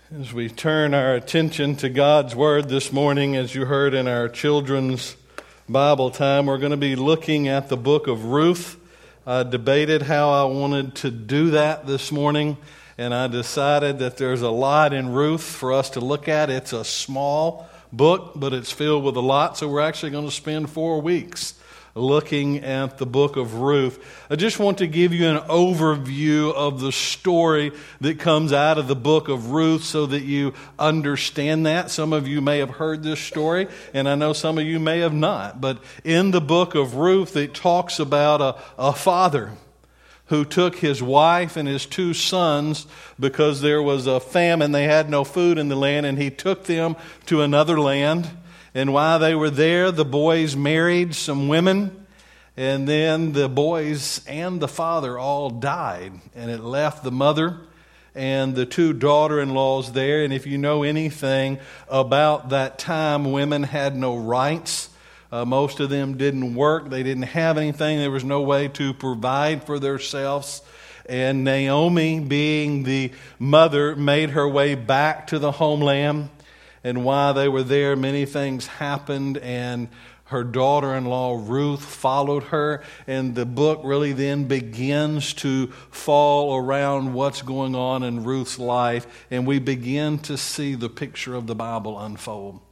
As we turn our attention to God's Word this morning, as you heard in our children's Bible time, we're going to be looking at the book of Ruth. I debated how I wanted to do that this morning, and I decided that there's a lot in Ruth for us to look at. It's a small book, but it's filled with a lot, so we're actually going to spend 4 weeks looking at the book of Ruth. I just want to give you an overview of the story that comes out of the book of Ruth so that you understand that. Some of you may have heard this story, and I know some of you may have not. But in the book of Ruth, it talks about a father who took his wife and his 2 sons because there was a famine. They had no food in the land, and he took them to another land. And while they were there, the boys married some women, and then the boys and the father all died, and it left the mother and the 2 daughter-in-laws there. And if you know anything about that time, women had no rights. Most of them didn't work. They didn't have anything. There was no way to provide for themselves. And Naomi, being the mother, made her way back to the homeland. And while they were there, many things happened, and her daughter-in-law Ruth followed her. And the book really then begins to fall around what's going on in Ruth's life. And we begin to see the picture of the Bible unfold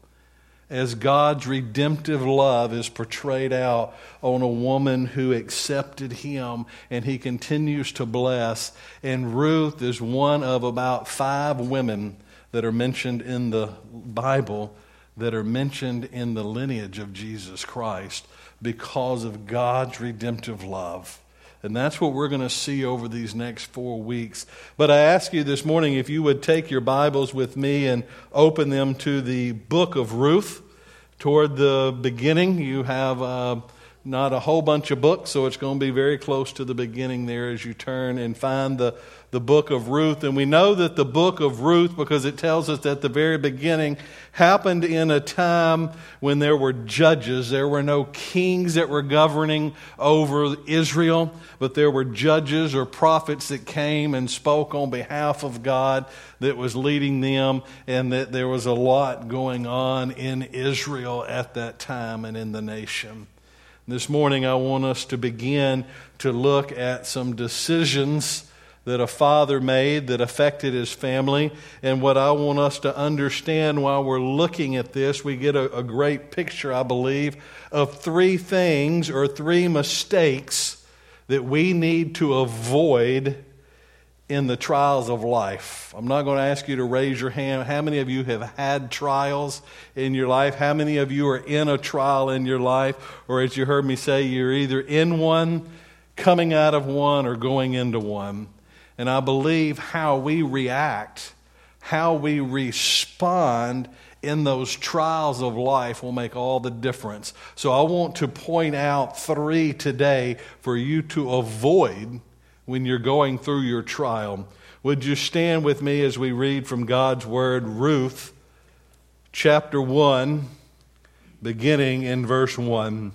as God's redemptive love is portrayed out on a woman who accepted him, and he continues to bless. And Ruth is one of about 5 women that are mentioned in the Bible, that are mentioned in the lineage of Jesus Christ because of God's redemptive love. And that's what we're going to see over these next 4 weeks. But I ask you this morning if you would take your Bibles with me and open them to the book of Ruth. Toward the beginning, you have not a whole bunch of books, so it's going to be very close to the beginning there as you turn and find the book of Ruth. And we know that the book of Ruth, because it tells us that the very beginning happened in a time when there were judges. There were no kings that were governing over Israel, but there were judges or prophets that came and spoke on behalf of God that was leading them, and that there was a lot going on in Israel at that time and in the nation. This morning I want us to begin to look at some decisions that a father made that affected his family. And what I want us to understand while we're looking at this, we get a great picture, I believe, of 3 things or 3 mistakes that we need to avoid in the trials of life. I'm not going to ask you to raise your hand. How many of you have had trials in your life? How many of you are in a trial in your life? Or as you heard me say, you're either in one, coming out of one, or going into one. And I believe how we react, how we respond in those trials of life will make all the difference. So I want to point out 3 today for you to avoid when you're going through your trial. Would you stand with me as we read from God's Word, Ruth, chapter 1, beginning in verse 1.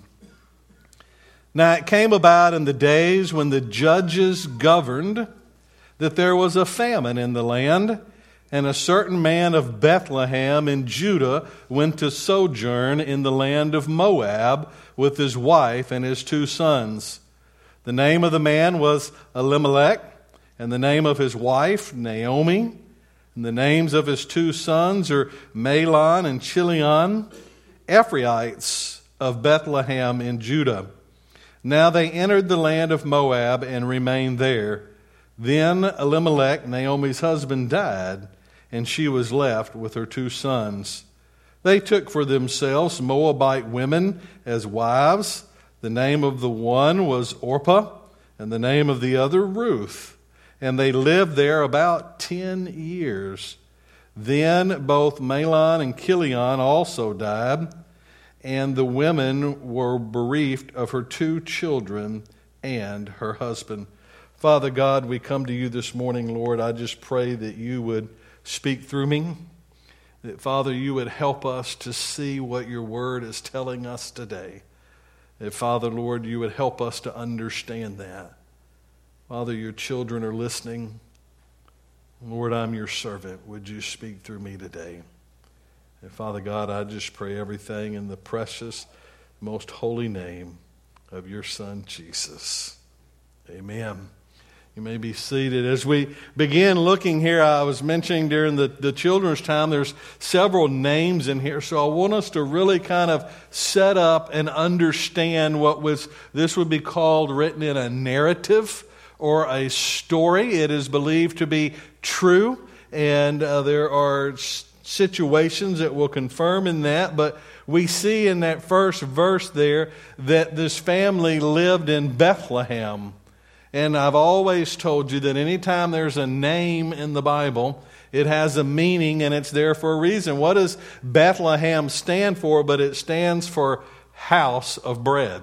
Now it came about in the days when the judges governed that there was a famine in the land, and a certain man of Bethlehem in Judah went to sojourn in the land of Moab with his wife and his 2 sons. The name of the man was Elimelech, and the name of his wife Naomi, and the names of his 2 sons are Mahlon and Chilion, Ephrathites of Bethlehem in Judah. Now they entered the land of Moab and remained there. Then Elimelech, Naomi's husband, died, and she was left with her 2 sons. They took for themselves Moabite women as wives. The name of the one was Orpah, and the name of the other Ruth. And they lived there about 10 years. Then both Mahlon and Chilion also died, and the women were bereft of her 2 children and her husband. Father God, we come to you this morning, Lord. I just pray that you would speak through me, that, Father, you would help us to see what your word is telling us today. That, Father, Lord, you would help us to understand that. Father, your children are listening. Lord, I'm your servant. Would you speak through me today? And Father God, I just pray everything in the precious, most holy name of your Son, Jesus. Amen. You may be seated. As we begin looking here, I was mentioning during the children's time, there's several names in here. So I want us to really kind of set up and understand this would be called written in a narrative or a story. It is believed to be true, and there are situations that will confirm in that. But we see in that first verse there that this family lived in Bethlehem. And I've always told you that anytime there's a name in the Bible, it has a meaning and it's there for a reason. What does Bethlehem stand for? But it stands for house of bread.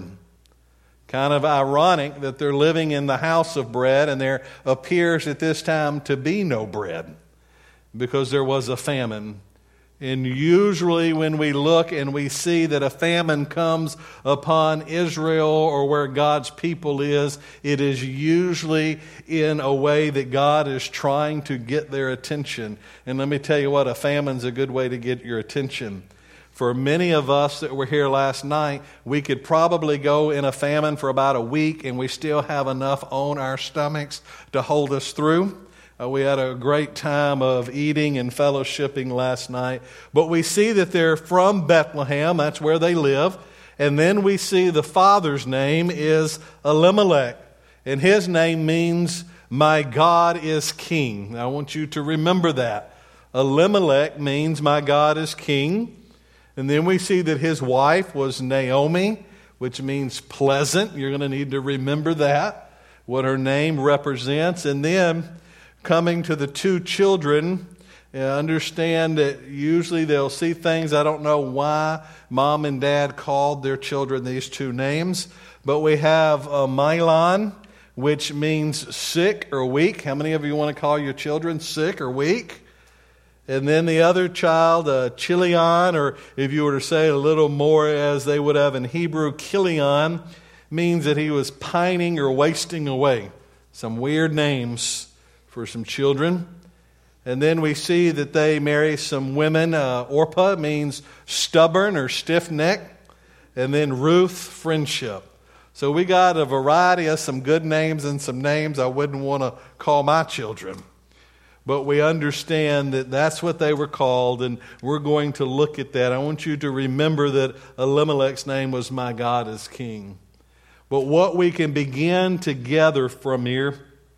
Kind of ironic that they're living in the house of bread and there appears at this time to be no bread because there was a famine. And usually when we look and we see that a famine comes upon Israel or where God's people is, it is usually in a way that God is trying to get their attention. And let me tell you what, a famine's a good way to get your attention. For many of us that were here last night, we could probably go in a famine for about a week and we still have enough on our stomachs to hold us through. We had a great time of eating and fellowshipping last night. But we see that they're from Bethlehem. That's where they live. And then we see the father's name is Elimelech. And his name means, my God is king. I want you to remember that. Elimelech means, my God is king. And then we see that his wife was Naomi, which means pleasant. You're going to need to remember that, what her name represents. And then coming to the two children, understand that usually they'll see things. I don't know why mom and dad called their children these two names, but we have Mahlon, which means sick or weak. How many of you want to call your children sick or weak? And then the other child, Chilion, or if you were to say a little more as they would have in Hebrew, Kilion, means that he was pining or wasting away. Some weird names for some children. And then we see that they marry some women. Orpah means stubborn or stiff-necked. And then Ruth, friendship. So we got a variety of some good names and some names I wouldn't want to call my children. But we understand that that's what they were called, and we're going to look at that. I want you to remember that Elimelech's name was my God is king. But what we can begin to gather from here,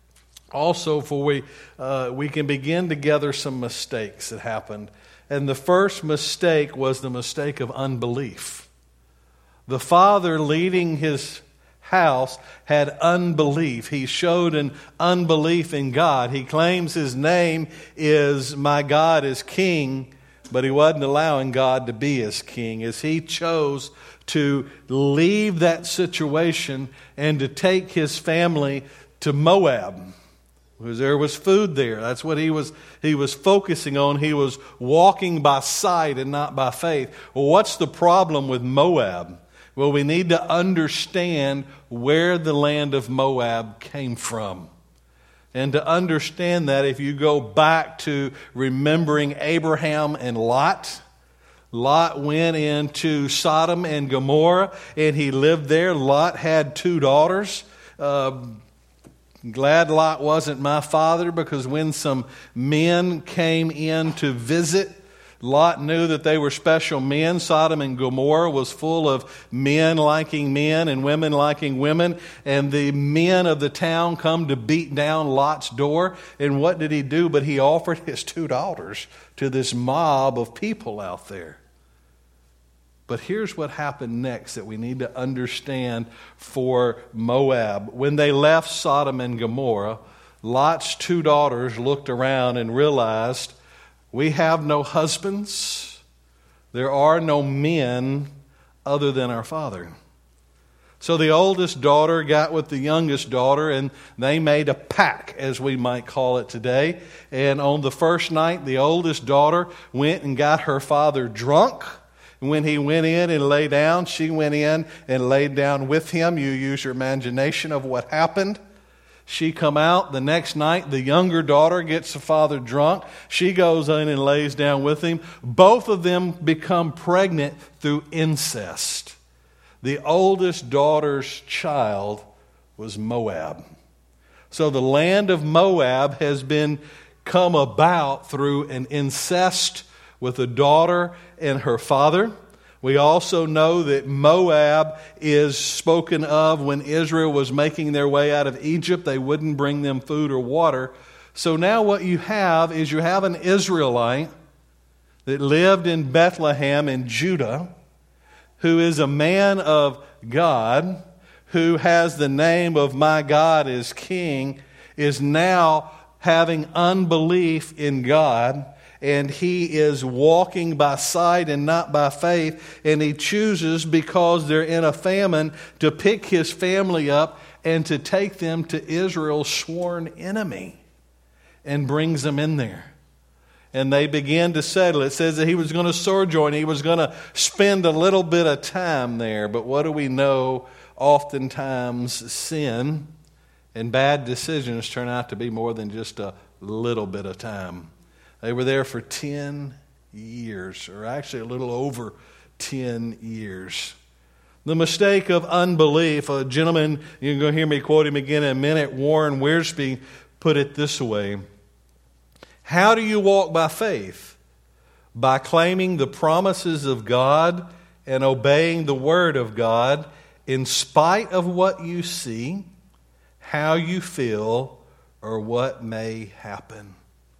also, we can begin to gather some mistakes that happened. And the first mistake was the mistake of unbelief. The father leading his house had unbelief. He showed an unbelief in God. He claims his name is my God is king, but he wasn't allowing God to be his king as he chose to leave that situation and to take his family to Moab. Because there was food there. That's what he was focusing on. He was walking by sight and not by faith. Well, what's the problem with Moab? Well, we need to understand where the land of Moab came from. And to understand that, if you go back to remembering Abraham and Lot, Lot went into Sodom and Gomorrah, and he lived there. Lot had two daughters. Glad Lot wasn't my father, because when some men came in to visit, Lot knew that they were special men. Sodom and Gomorrah was full of men liking men and women liking women. And the men of the town come to beat down Lot's door. And what did he do? But he offered his two daughters to this mob of people out there. But here's what happened next that we need to understand for Moab. When they left Sodom and Gomorrah, Lot's two daughters looked around and realized, we have no husbands. There are no men other than our father. So the oldest daughter got with the youngest daughter, and they made a pact, as we might call it today. And on the first night, the oldest daughter went and got her father drunk. When he went in and lay down, she went in and laid down with him. You use your imagination of what happened. She come out the next night. The younger daughter gets the father drunk. She goes in and lays down with him. Both of them become pregnant through incest. The oldest daughter's child was Moab. So the land of Moab has been come about through an incest with a daughter and her father. We also know that Moab is spoken of when Israel was making their way out of Egypt. They wouldn't bring them food or water. So now what you have is you have an Israelite that lived in Bethlehem in Judah, who is a man of God, who has the name of my God as king, is now having unbelief in God, and he is walking by sight and not by faith, and he chooses, because they're in a famine, to pick his family up and to take them to Israel's sworn enemy, and brings them in there. And they begin to settle. It says that he was going to sojourn. He was going to spend a little bit of time there. But what do we know? Oftentimes sin and bad decisions turn out to be more than just a little bit of time. They were there for 10 years, or actually a little over 10 years. The mistake of unbelief, a gentleman, you can go hear me quote him again in a minute, Warren Wiersbe, put it this way: how do you walk by faith? By claiming the promises of God and obeying the Word of God in spite of what you see, how you feel, or what may happen.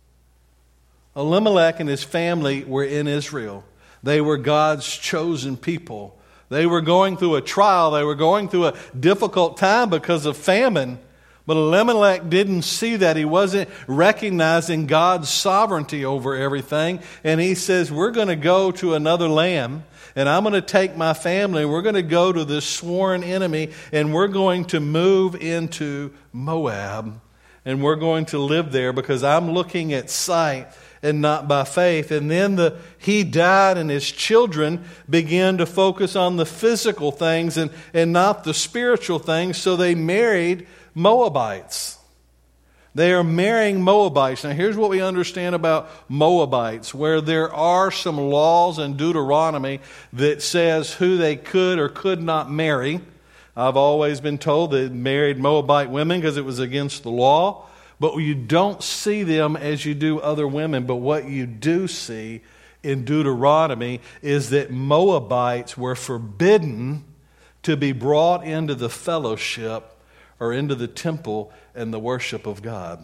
Elimelech and his family were in Israel. They were God's chosen people. They were going through a trial. They were going through a difficult time because of famine. But Elimelech didn't see that. He wasn't recognizing God's sovereignty over everything. And he says, we're going to go to another land, and I'm going to take my family, and we're going to go to this sworn enemy, and we're going to move into Moab, and we're going to live there because I'm looking at sight and not by faith. And then he died, and his children began to focus on the physical things and not the spiritual things, so they married Moabites. They are marrying Moabites. Now here's what we understand about Moabites, where there are some laws in Deuteronomy that says who they could or could not marry. I've always been told they married Moabite women because it was against the law. But you don't see them as you do other women. But what you do see in Deuteronomy is that Moabites were forbidden to be brought into the fellowship or into the temple and the worship of God.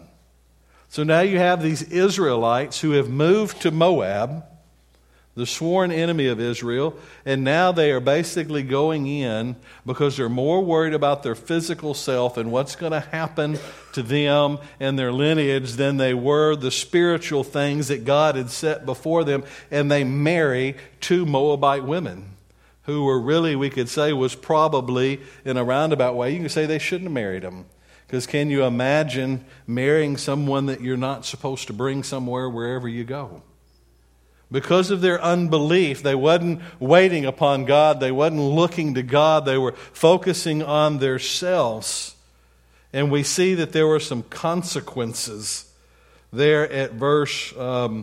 So now you have these Israelites who have moved to Moab, the sworn enemy of Israel, and now they are basically going in because they're more worried about their physical self and what's going to happen to them and their lineage than they were the spiritual things that God had set before them. And they marry two Moabite women who were really, we could say, was probably, in a roundabout way, you can say they shouldn't have married them. Because can you imagine marrying someone that you're not supposed to bring somewhere wherever you go? Because of their unbelief, they wasn't waiting upon God. They wasn't looking to God. They were focusing on themselves. And we see that there were some consequences. There at verse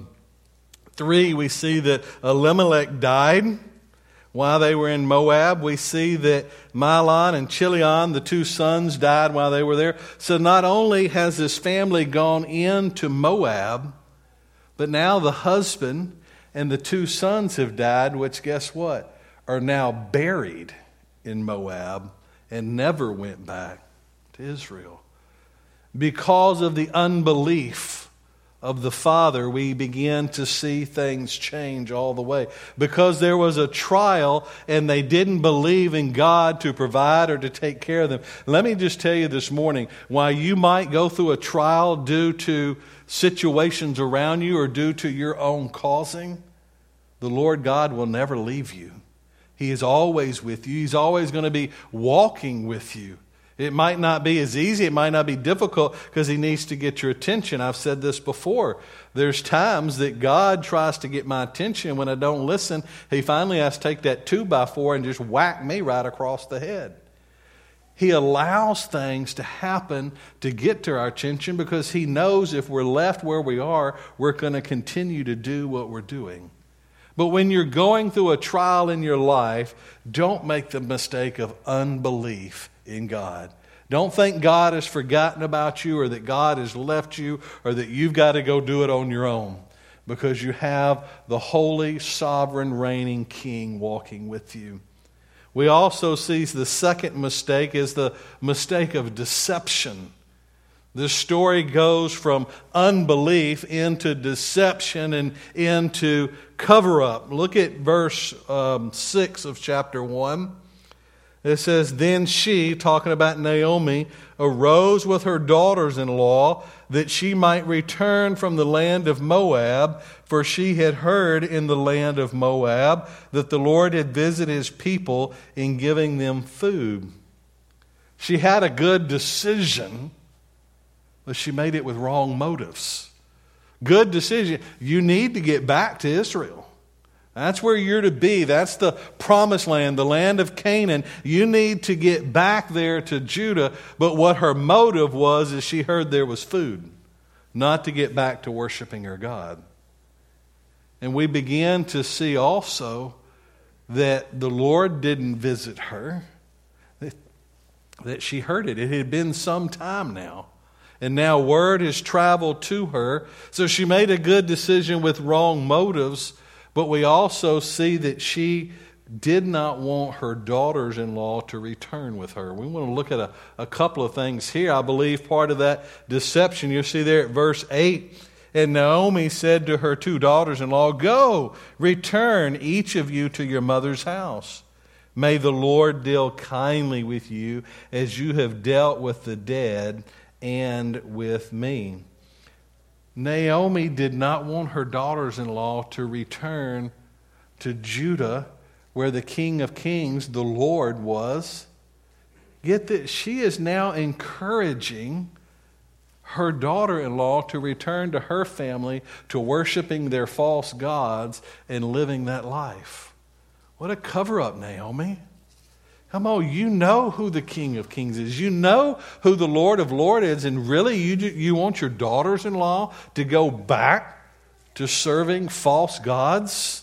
3, we see that Elimelech died while they were in Moab. We see that Mahlon and Chilion, the two sons, died while they were there. So not only has this family gone into Moab, but now the husband and the two sons have died, which, guess what, are now buried in Moab and never went back to Israel. Because of the unbelief of the father, we begin to see things change all the way. Because there was a trial and they didn't believe in God to provide or to take care of them. Let me just tell you this morning, while you might go through a trial due to situations around you or due to your own causing, the Lord God will never leave you. He is always with you. He's always going to be walking with you. It might not be as easy. It might not be difficult because He needs to get your attention. I've said this before. There's times that God tries to get my attention. When I don't listen, He finally has to take that 2x4 and just whack me right across the head. He allows things to happen to get to our attention because He knows if we're left where we are, we're going to continue to do what we're doing. But when you're going through a trial in your life, don't make the mistake of unbelief in God. Don't think God has forgotten about you or that God has left you or that you've got to go do it on your own, because you have the holy, sovereign, reigning King walking with you. We also see the second mistake is the mistake of deception. This story goes from unbelief into deception and into cover-up. Look at verse 6 of chapter 1. It says, "Then she," talking about Naomi, "arose with her daughters-in-law that she might return from the land of Moab, for she had heard in the land of Moab that the Lord had visited His people in giving them food." She had a good decision, but she made it with wrong motives. Good decision. You need to get back to Israel. That's where you're to be. That's the promised land, the land of Canaan. You need to get back there to Judah. But what her motive was is she heard there was food, not to get back to worshiping her God. And we begin to see also that the Lord didn't visit her, that she heard it. It had been some time now. And now word has traveled to her. So she made a good decision with wrong motives. But we also see that she did not want her daughters-in-law to return with her. We want to look at a couple of things here. I believe part of that deception, you'll see there at verse 8. "And Naomi said to her two daughters-in-law, 'Go, return each of you to your mother's house. May the Lord deal kindly with you as you have dealt with the dead and with me.'" Naomi did not want her daughters-in-law to return to Judah, where the King of Kings, the Lord, was. Get that she is now encouraging her daughter-in-law to return to her family, to worshiping their false gods and living that life. What a cover-up, Naomi. Come on, you know who the King of Kings is. You know who the Lord of Lords is. And really, you want your daughters-in-law to go back to serving false gods?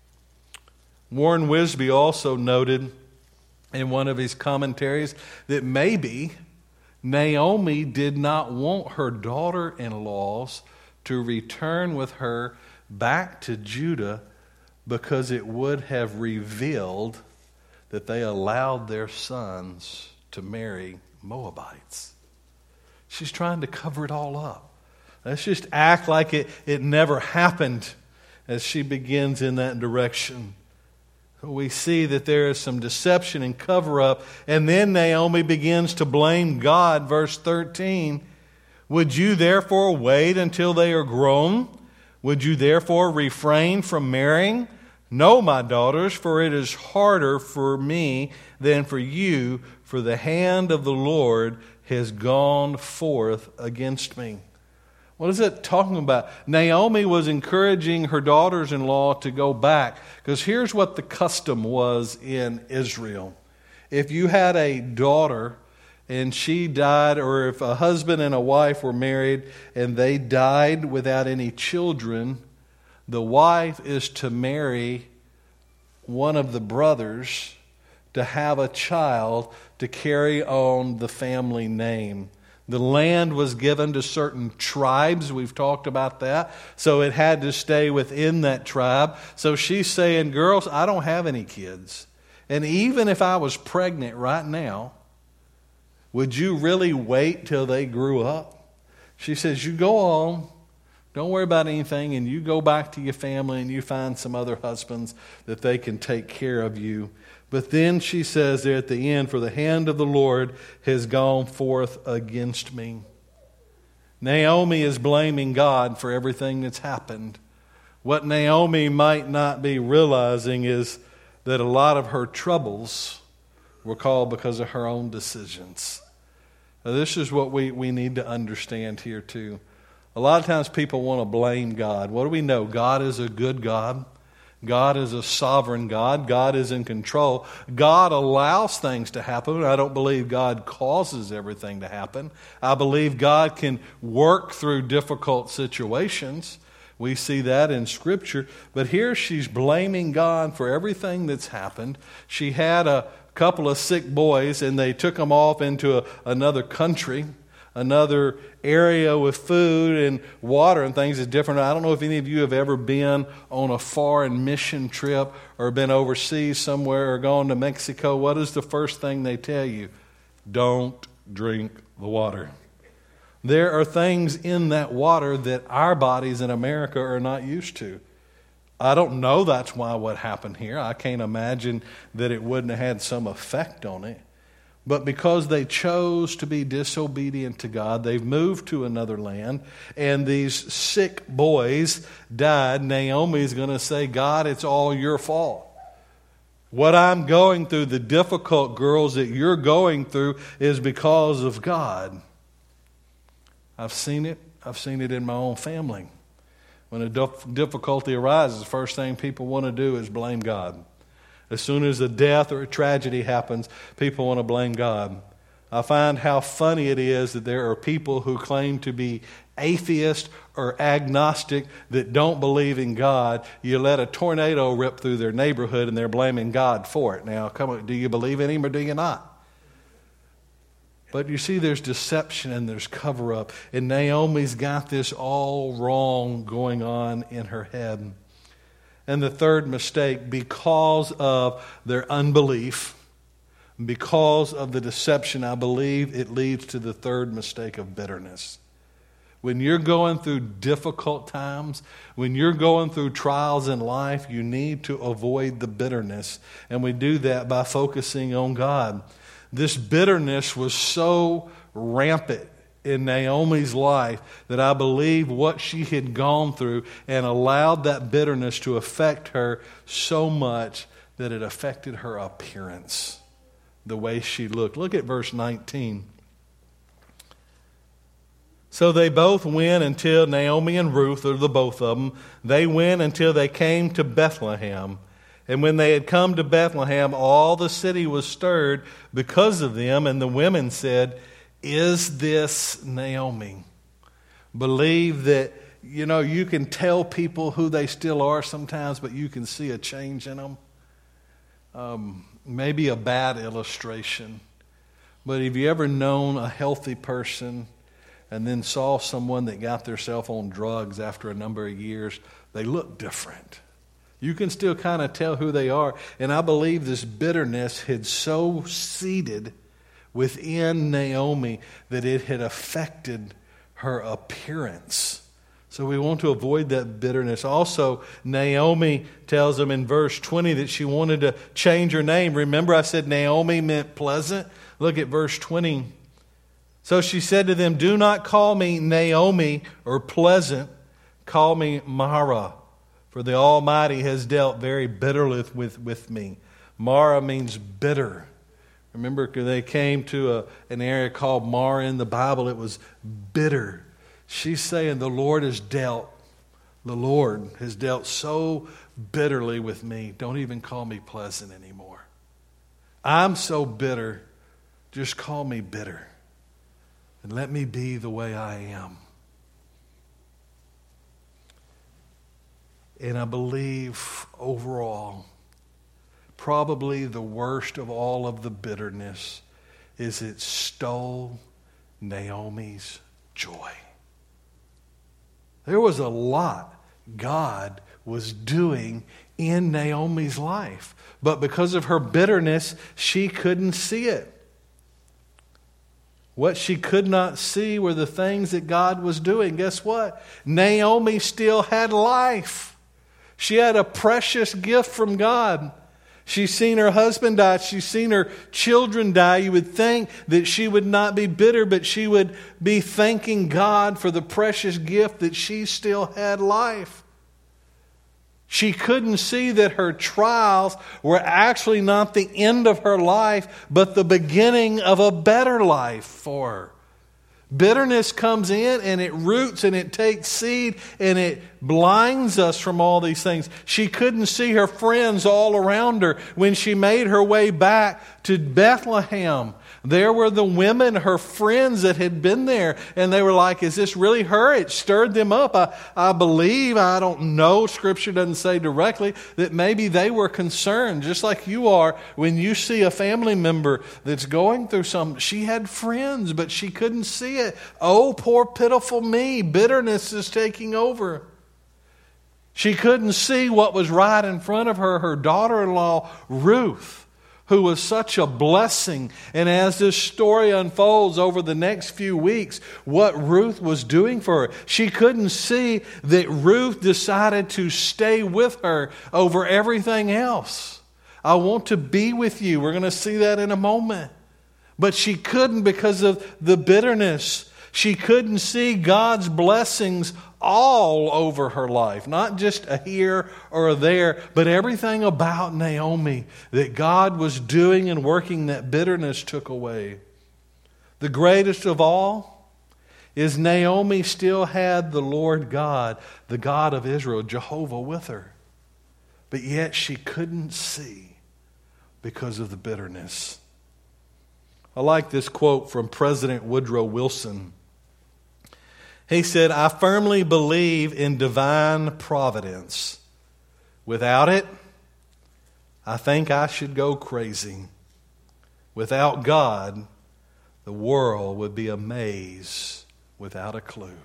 Warren Wisby also noted in one of his commentaries that maybe Naomi did not want her daughter-in-laws to return with her back to Judah because it would have revealed that they allowed their sons to marry Moabites. She's trying to cover it all up. Let's just act like it never happened as she begins in that direction. We see that there is some deception and cover-up. And then Naomi begins to blame God. Verse 13, "Would you therefore wait until they are grown? Would you therefore refrain from marrying? No, my daughters, for it is harder for me than for you, for the hand of the Lord has gone forth against me." What is it talking about? Naomi was encouraging her daughters-in-law to go back, because here's what the custom was in Israel. If you had a daughter and she died, or if a husband and a wife were married and they died without any children, the wife is to marry one of the brothers to have a child to carry on the family name. The land was given to certain tribes. We've talked about that. So it had to stay within that tribe. So she's saying, girls, I don't have any kids. And even if I was pregnant right now, would you really wait till they grew up? She says, you go on. Don't worry about anything, and you go back to your family and you find some other husbands that they can take care of you. But then she says there at the end, "For the hand of the Lord has gone forth against me." Naomi is blaming God for everything that's happened. What Naomi might not be realizing is that a lot of her troubles were caused because of her own decisions. Now, this is what we need to understand here too. A lot of times people want to blame God. What do we know? God is a good God. God is a sovereign God. God is in control. God allows things to happen. I don't believe God causes everything to happen. I believe God can work through difficult situations. We see that in Scripture. But here she's blaming God for everything that's happened. She had a couple of sick boys, and they took them off into another country. Another area with food and water and things is different. I don't know if any of you have ever been on a foreign mission trip or been overseas somewhere or gone to Mexico. What is the first thing they tell you? Don't drink the water. There are things in that water that our bodies in America are not used to. I don't know that's why what happened here. I can't imagine that it wouldn't have had some effect on it. But because they chose to be disobedient to God, they've moved to another land, and these sick boys died. Naomi's going to say, God, it's all your fault. What I'm going through, the difficult girls that you're going through, is because of God. I've seen it. I've seen it in my own family. When a difficulty arises, the first thing people want to do is blame God. As soon as a death or a tragedy happens, people want to blame God. I find how funny it is that there are people who claim to be atheist or agnostic that don't believe in God. You let a tornado rip through their neighborhood and they're blaming God for it. Now, come on, do you believe in Him or do you not? But you see, there's deception and there's cover-up. And Naomi's got this all wrong going on in her head. And the third mistake, because of their unbelief, because of the deception, I believe it leads to the third mistake of bitterness. When you're going through difficult times, when you're going through trials in life, you need to avoid the bitterness. And we do that by focusing on God. This bitterness was so rampant in Naomi's life that I believe what she had gone through and allowed that bitterness to affect her so much that it affected her appearance, the way she looked. Look at verse 19. So they both went until Naomi and Ruth, or the both of them, they went until they came to Bethlehem. And when they had come to Bethlehem, all the city was stirred because of them, and the women said, is this Naomi? Believe that, you can tell people who they still are sometimes, but you can see a change in them. Maybe a bad illustration. But have you ever known a healthy person and then saw someone that got themselves on drugs after a number of years? They look different. You can still kind of tell who they are. And I believe this bitterness had so seeded within Naomi that it had affected her appearance. So we want to avoid that bitterness. Also, Naomi tells them in verse 20 that she wanted to change her name. Remember, I said Naomi meant pleasant? Look at verse 20. So she said to them, do not call me Naomi or pleasant. Call me Mara, for the Almighty has dealt very bitterly with me. Mara means bitter. Remember, they came to an area called Mara in the Bible. It was bitter. She's saying the Lord has dealt so bitterly with me. Don't even call me pleasant anymore. I'm so bitter. Just call me bitter. And let me be the way I am. And I believe overall, probably the worst of all of the bitterness is it stole Naomi's joy. There was a lot God was doing in Naomi's life, but because of her bitterness, she couldn't see it. What she could not see were the things that God was doing. Guess what? Naomi still had life. She had a precious gift from God. She's seen her husband die. She's seen her children die. You would think that she would not be bitter, but she would be thanking God for the precious gift that she still had life. She couldn't see that her trials were actually not the end of her life, but the beginning of a better life for her. Bitterness comes in and it roots and it takes seed and it blinds us from all these things. She couldn't see her friends all around her when she made her way back to Bethlehem. There were the women, her friends that had been there, and they were like, is this really her? It stirred them up. I believe, I don't know, Scripture doesn't say directly, that maybe they were concerned, just like you are when you see a family member that's going through something. She had friends, but she couldn't see it. Oh, poor pitiful me. Bitterness is taking over. She couldn't see what was right in front of her. Her daughter-in-law, Ruth, who was such a blessing. And as this story unfolds over the next few weeks, what Ruth was doing for her, she couldn't see that Ruth decided to stay with her over everything else. I want to be with you. We're going to see that in a moment. But she couldn't because of the bitterness. She couldn't see God's blessings all over her life, not just a here or a there, but everything about Naomi that God was doing and working that bitterness took away. The greatest of all is Naomi still had the Lord God, the God of Israel, Jehovah, with her. But yet she couldn't see because of the bitterness. I like this quote from President Woodrow Wilson. He said, I firmly believe in divine providence. Without it, I think I should go crazy. Without God, the world would be a maze without a clue.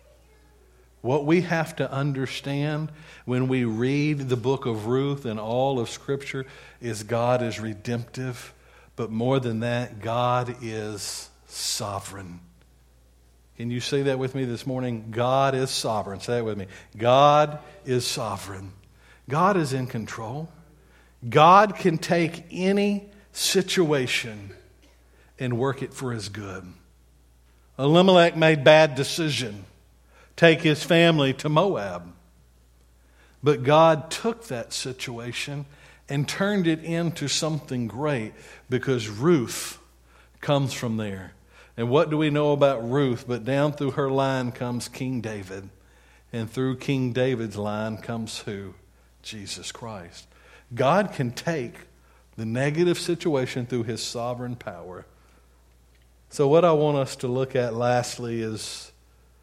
What we have to understand when we read the book of Ruth and all of Scripture is God is redemptive, but more than that, God is sovereign. Can you say that with me this morning? God is sovereign. Say that with me. God is sovereign. God is in control. God can take any situation and work it for His good. Elimelech made bad decision. Take his family to Moab. But God took that situation and turned it into something great because Ruth comes from there. And what do we know about Ruth? But down through her line comes King David. And through King David's line comes who? Jesus Christ. God can take the negative situation through His sovereign power. So what I want us to look at lastly is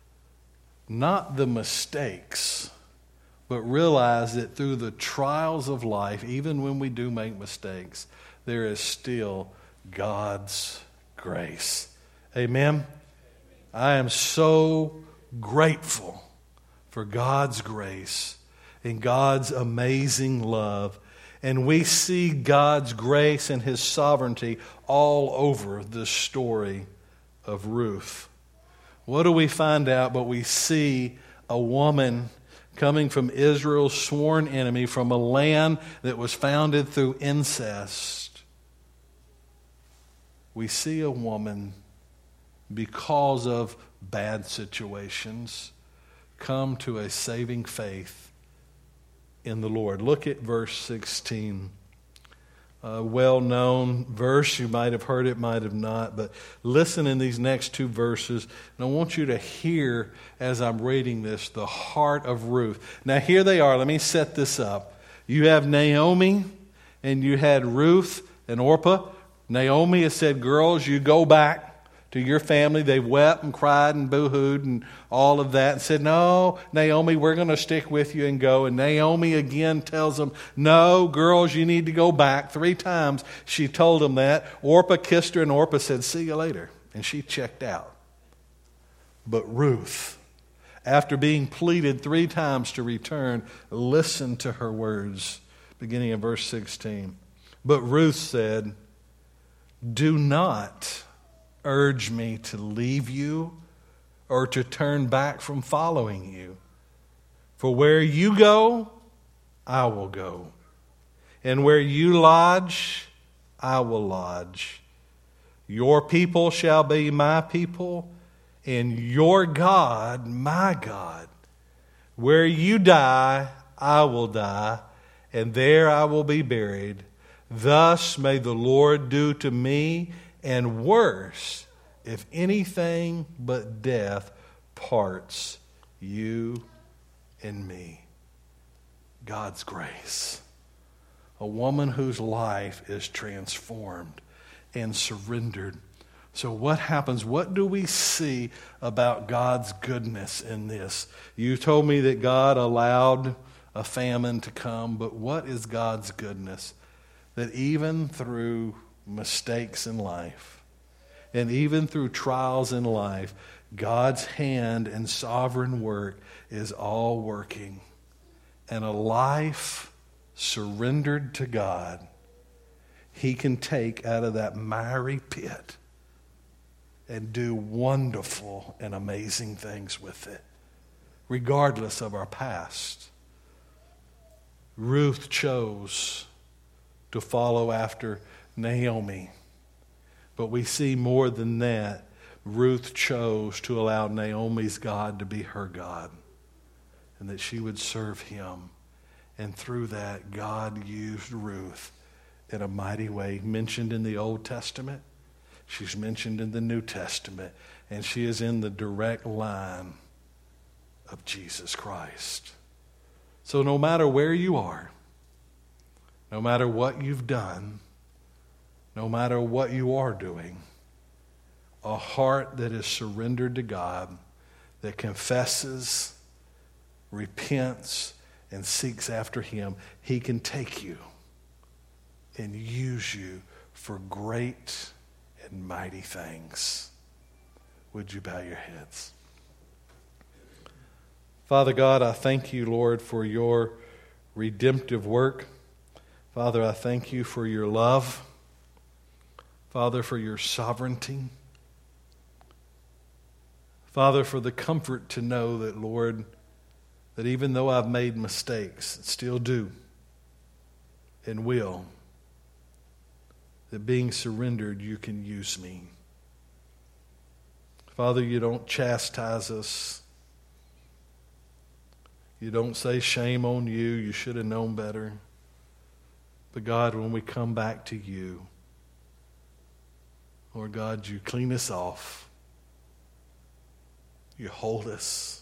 not the mistakes, but realize that through the trials of life, even when we do make mistakes, there is still God's grace. Amen? I am so grateful for God's grace and God's amazing love. And we see God's grace and His sovereignty all over the story of Ruth. What do we find out? But we see a woman coming from Israel's sworn enemy, from a land that was founded through incest. We see a woman, because of bad situations, come to a saving faith in the Lord. Look at verse 16. A well-known verse. You might have heard it, might have not. But listen in these next two verses. And I want you to hear, as I'm reading this, the heart of Ruth. Now here they are. Let me set this up. You have Naomi and you had Ruth and Orpah. Naomi has said, girls, you go back to your family. They wept and cried and boo-hooed and all of that and said, no, Naomi, we're going to stick with you and go. And Naomi again tells them, no, girls, you need to go back. 3 times she told them that. Orpah kissed her and Orpah said, see you later. And she checked out. But Ruth, after being pleaded 3 times to return, listened to her words, beginning in verse 16. But Ruth said, do not urge me to leave you or to turn back from following you. For where you go, I will go. And where you lodge, I will lodge. Your people shall be my people, and your God, my God. Where you die, I will die, and there I will be buried. Thus may the Lord do to me, and worse, if anything but death parts you and me. God's grace. A woman whose life is transformed and surrendered. So what happens? What do we see about God's goodness in this? You told me that God allowed a famine to come, but what is God's goodness? That even through mistakes in life, and even through trials in life, God's hand and sovereign work is all working. And a life surrendered to God, He can take out of that miry pit and do wonderful and amazing things with it, regardless of our past. Ruth chose to follow after Naomi. But we see more than that. Ruth chose to allow Naomi's God to be her God, and that she would serve him. And through that, God used Ruth in a mighty way. Mentioned in the Old Testament, she's mentioned in the New Testament, and she is in the direct line of Jesus Christ. So no matter where you are, no matter what you've done, no matter what you are doing, a heart that is surrendered to God, that confesses, repents, and seeks after Him, He can take you and use you for great and mighty things. Would you bow your heads? Father God, I thank you, Lord, for your redemptive work. Father, I thank you for your love. Father, for your sovereignty. Father, for the comfort to know that, Lord, that even though I've made mistakes, still do and will, that being surrendered, you can use me. Father, you don't chastise us. You don't say shame on you, you should have known better. But God, when we come back to you, Lord God, you clean us off. You hold us.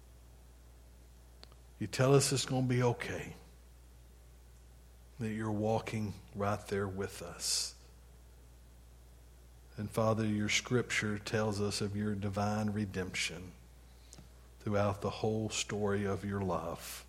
You tell us it's going to be okay. That you're walking right there with us. And Father, your scripture tells us of your divine redemption throughout the whole story of your love.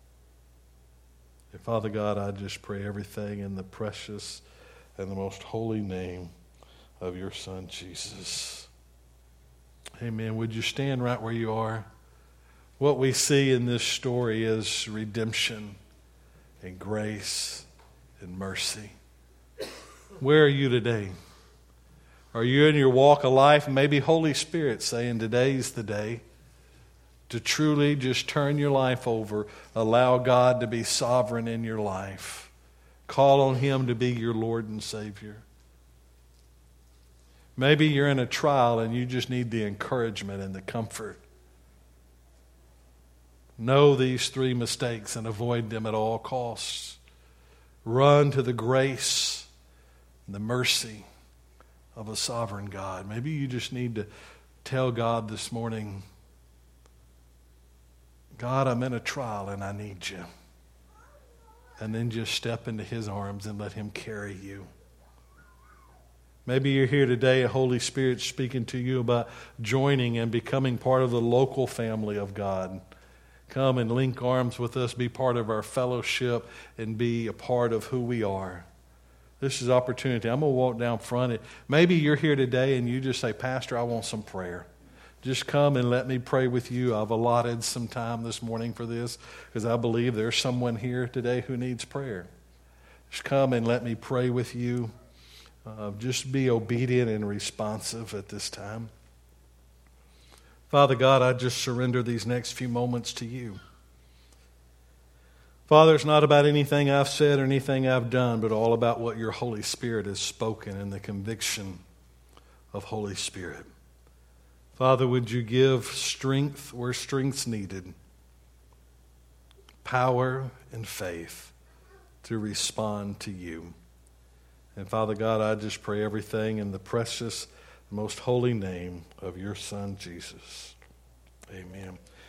And Father God, I just pray everything in the precious and the most holy name of your Son, Jesus. Amen. Would you stand right where you are? What we see in this story is redemption and grace and mercy. Where are you today? Are you in your walk of life? Maybe Holy Spirit saying today's the day to truly just turn your life over. Allow God to be sovereign in your life. Call on Him to be your Lord and Savior. Maybe you're in a trial and you just need the encouragement and the comfort. Know these 3 mistakes and avoid them at all costs. Run to the grace and the mercy of a sovereign God. Maybe you just need to tell God this morning, God, I'm in a trial and I need you. And then just step into His arms and let Him carry you. Maybe you're here today, a Holy Spirit speaking to you about joining and becoming part of the local family of God. Come and link arms with us, be part of our fellowship, and be a part of who we are. This is opportunity. I'm going to walk down front. Maybe you're here today and you just say, Pastor, I want some prayer. Just come and let me pray with you. I've allotted some time this morning for this because I believe there's someone here today who needs prayer. Just come and let me pray with you. Just be obedient and responsive at this time. Father God, I just surrender these next few moments to you. Father, it's not about anything I've said or anything I've done, but all about what your Holy Spirit has spoken and the conviction of Holy Spirit. Father, would you give strength where strength's needed, power and faith to respond to you. And Father God, I just pray everything in the precious, most holy name of your Son, Jesus. Amen.